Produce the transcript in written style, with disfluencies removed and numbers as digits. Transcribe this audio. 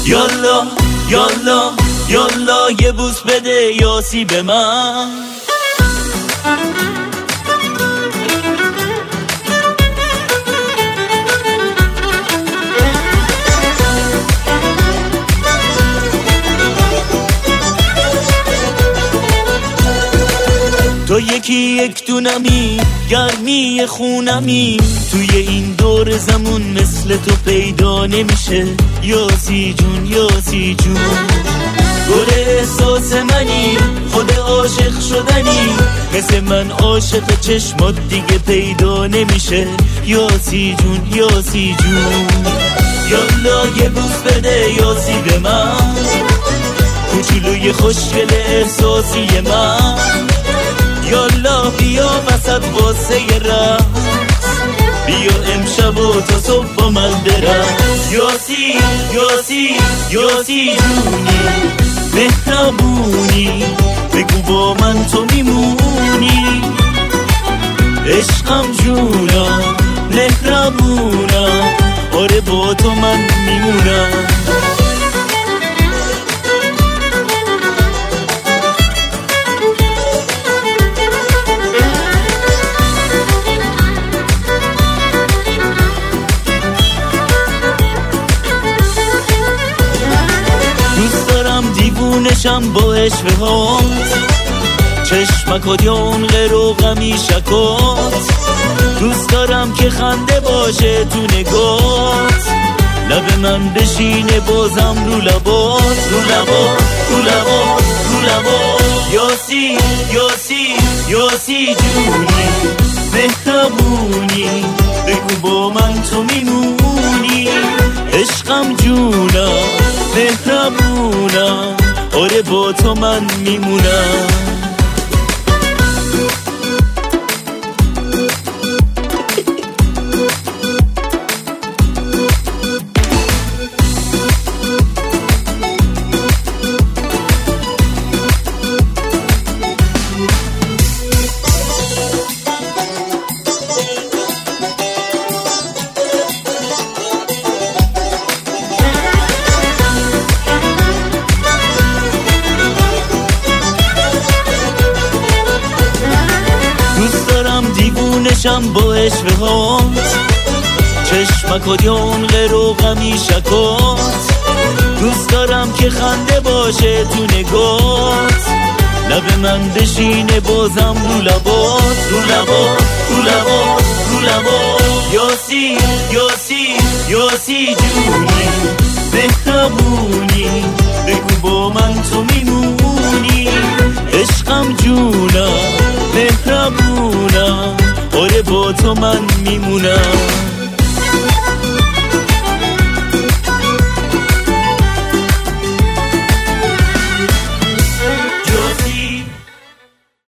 یالا یالا یالا یه بوس بده یاسی به من. تو یکی یک دونمی، گرمی خونمی، توی این دور زمون مثل تو پیدا نمیشه. یاسی جون یاسی جون، گل احساس منی، خود عاشق شدنی، مثل من عاشق چشمات دیگه پیدا نمیشه. یاسی جون یاسی جون، یالا یه بوس بده یاسی به من، کوچولوی خوشگل احساسی من. یالا بیا وسط واسه یه رقص، بیا امشب و تا صبح با من برقص. یاسی یاسی یاسی جونی، مهربونی، بگو با من تو میمونی. عشقم جونم، مهربونم، آره با تو من میمونم. دیوونشم با عشق هات، چشمکات یا اون غیر و غمیشکات. دوست دارم که خنده باشه تو نگات، لب من بشینه بازم رو لبات، رو لبات رو لبات رو لبات. یاسی یاسی یاسی جونی، مهربونی، بگو با من تو میمونی. عشقم جونم، مهربونم، آره با تو من میمونم. دیوونشم با عشقهات، چشمکات یا اون غیر و غمیشکات. دوست دارم که خنده باشه تو نگات، لب من بشینه بازم رو لبات، رو لبات رو لبات رو لبات. یاسی یاسی یاسی جونی، مهربونی، بگو با من تو میمونی. عشقم جونم، مهربونم، آره با تو من میمونم.